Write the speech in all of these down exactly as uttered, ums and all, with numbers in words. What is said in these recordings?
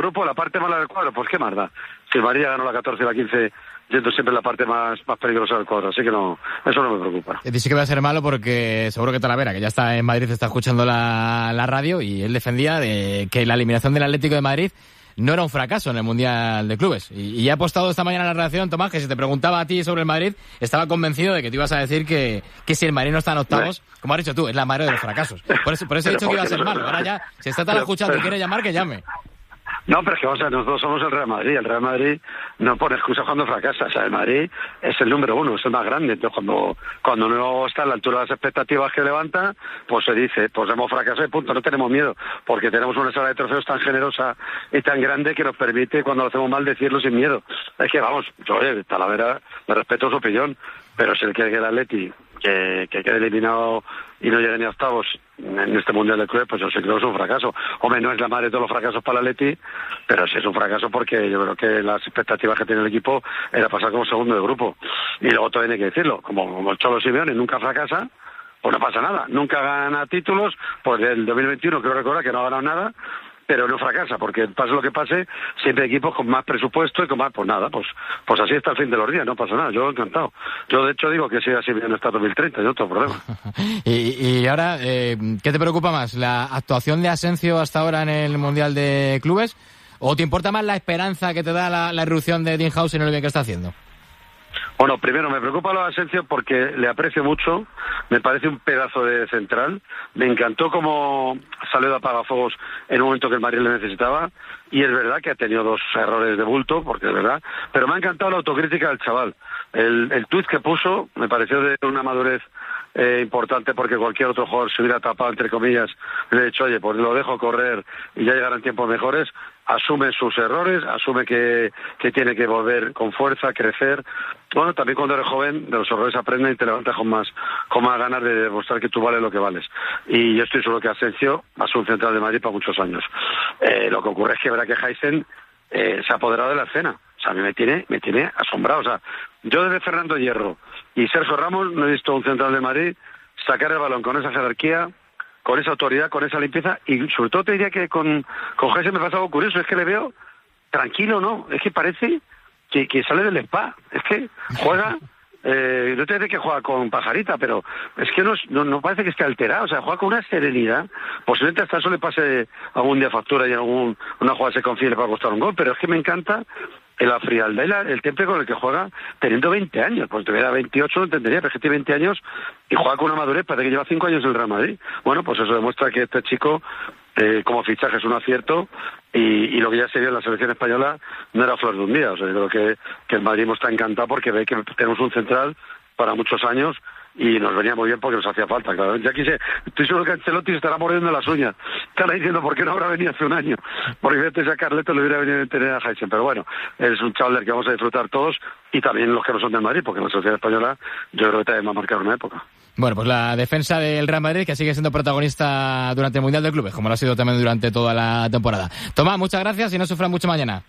grupo, la parte mala del cuadro, pues qué más da. Si el Madrid ganó la catorce y la quince, yendo siempre la parte más, más peligrosa del cuadro, así que no, eso no me preocupa. Dice que va a ser malo porque seguro que Talavera, que ya está en Madrid, está escuchando la, la radio, y él defendía de que la eliminación del Atlético de Madrid no era un fracaso en el Mundial de Clubes. Y, y ha apostado esta mañana en la redacción, Tomás, que si te preguntaba a ti sobre el Madrid, estaba convencido de que te ibas a decir que, que si el Madrid no está en octavos, como has dicho tú, es la madre de los fracasos. Por eso, por eso he dicho que iba a ser malo. Ahora ya, si está tal escuchando y quiere llamar, que llame. No, pero es que, o sea, nosotros somos el Real Madrid. El Real Madrid no pone excusas cuando fracasa. O sea, el Madrid es el número uno, es el más grande. Entonces, cuando cuando no está a la altura de las expectativas que levanta, pues se dice, pues hemos fracasado y punto. No tenemos miedo, porque tenemos una sala de trofeos tan generosa y tan grande que nos permite, cuando lo hacemos mal, decirlo sin miedo. Es que, vamos, yo, oye, Talavera, me respeto su opinión, pero si él quiere que el Atleti que, que quede eliminado y no llegue ni a octavos en este Mundial de Clubes, pues yo sí creo que es un fracaso. Hombre, no es la madre de todos los fracasos para el Atleti, pero sí es un fracaso porque yo creo que las expectativas que tiene el equipo era pasar como segundo de grupo. Y luego todavía hay que decirlo, como, como el Cholo Simeone nunca fracasa, pues no pasa nada. Nunca gana títulos, pues del dos mil veintiuno creo recordar que no ha ganado nada, pero no fracasa, porque pase lo que pase, siempre hay equipos con más presupuesto y con más, pues nada, pues pues así está el fin de los días, no pasa nada, yo encantado. Yo de hecho digo que siga así bien hasta dos mil treinta, no tengo problema. y, y ahora, eh, ¿qué te preocupa más? ¿La actuación de Asensio hasta ahora en el Mundial de Clubes? ¿O te importa más la esperanza que te da la, la irrupción de Dean Howson en lo bien que está haciendo? Bueno, primero me preocupa lo de Asensio porque le aprecio mucho, me parece un pedazo de central, me encantó cómo salió de apagafuegos en un momento que el Madrid le necesitaba, y es verdad que ha tenido dos errores de bulto, porque es verdad, pero me ha encantado la autocrítica del chaval. El, el tuit que puso me pareció de una madurez eh, importante, porque cualquier otro jugador se hubiera tapado, entre comillas, le he dicho, oye, pues lo dejo correr y ya llegarán tiempos mejores. Asume sus errores, asume que, que tiene que volver con fuerza, crecer. Bueno, también cuando eres joven, de los errores aprendes y te levantas con más, con más ganas de demostrar que tú vales lo que vales. Y yo estoy seguro que Asensio va a ser un central de Madrid para muchos años. Eh, lo que ocurre es que verá que Howson eh, se ha apoderado de la escena. O sea, a mí me tiene, me tiene asombrado. O sea, yo desde Fernando Hierro y Sergio Ramos no he visto un central de Madrid sacar el balón con esa jerarquía, con esa autoridad, con esa limpieza, y sobre todo te diría que con, con Howson me pasa algo curioso, es que le veo tranquilo, ¿no? Es que parece que, que sale del spa, es que juega, eh, no te dice que juega con pajarita, pero es que no, no, no parece que esté alterado, o sea, juega con una serenidad, posiblemente hasta eso le pase algún día factura y algún una jugada se confíe para costar un gol, pero es que me encanta la frialdad y la, el temple con el que juega teniendo veinte años, pues tuviera veintiocho lo entendería, pero es que tiene veinte años y juega con una madurez, parece que lleva cinco años en el Real Madrid. Bueno, pues eso demuestra que este chico eh, como fichaje es un acierto, y, y lo que ya se vio en la selección española no era flor de un día. O sea, yo creo que, que el Madrid está encantado porque ve que tenemos un central para muchos años y nos venía muy bien porque nos hacía falta, claro. Ya quise, estoy seguro que Ancelotti se estará mordiendo las uñas, estará diciendo por qué no habrá venido hace un año, porque fíjate, a Carleto le hubiera venido a tener a Howson, pero bueno, es un chaval del que vamos a disfrutar todos, y también los que no son del Madrid, porque la selección española yo creo que también va a marcar una época. Bueno, pues la defensa del Real Madrid, que sigue siendo protagonista durante el Mundial de Clubes, como lo ha sido también durante toda la temporada. Tomás, muchas gracias y no sufran mucho mañana.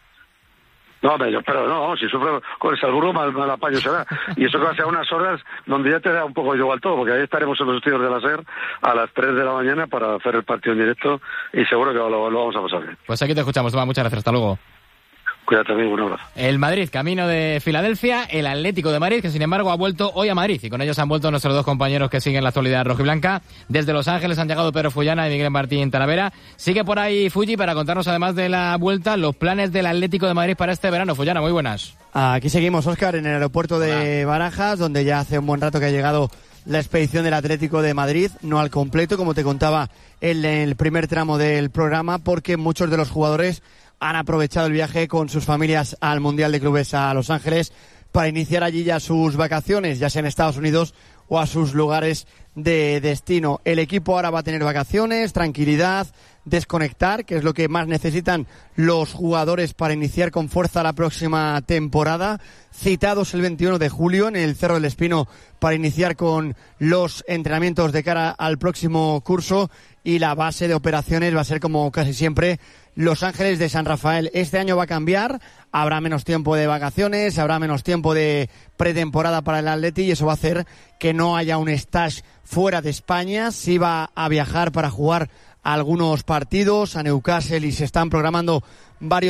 No, pero, pero no, si sufre con el Salzburgo, mal, mal apaño será. Y eso que va a ser unas horas donde ya te da un poco igual todo, porque ahí estaremos en los estudios de la SER a las tres de la mañana para hacer el partido en directo, y seguro que lo, lo vamos a pasar bien. Pues aquí te escuchamos, Tomás, muchas gracias, hasta luego. Cuídate, amigo, un abrazo. El Madrid, camino de Filadelfia, el Atlético de Madrid, que sin embargo ha vuelto hoy a Madrid, y con ellos han vuelto nuestros dos compañeros que siguen la actualidad rojiblanca. Desde Los Ángeles han llegado Pedro Fullana y Miguel Martín Talavera. Sigue por ahí Fulli para contarnos, además de la vuelta, los planes del Atlético de Madrid para este verano. Fullana, muy buenas. Aquí seguimos, Óscar, en el aeropuerto de Hola. Barajas, donde ya hace un buen rato que ha llegado la expedición del Atlético de Madrid, no al completo, como te contaba en el primer tramo del programa, porque muchos de los jugadores han aprovechado el viaje con sus familias al Mundial de Clubes a Los Ángeles para iniciar allí ya sus vacaciones, ya sea en Estados Unidos o a sus lugares de destino. El equipo ahora va a tener vacaciones, tranquilidad, desconectar, que es lo que más necesitan los jugadores para iniciar con fuerza la próxima temporada. Citados el veintiuno de julio en el Cerro del Espino para iniciar con los entrenamientos de cara al próximo curso, y la base de operaciones va a ser, como casi siempre, Los Ángeles de San Rafael. Este año va a cambiar, habrá menos tiempo de vacaciones, habrá menos tiempo de pretemporada para el Atleti, y eso va a hacer que no haya un stage fuera de España. Sí va a viajar para jugar algunos partidos a Newcastle, y se están programando varios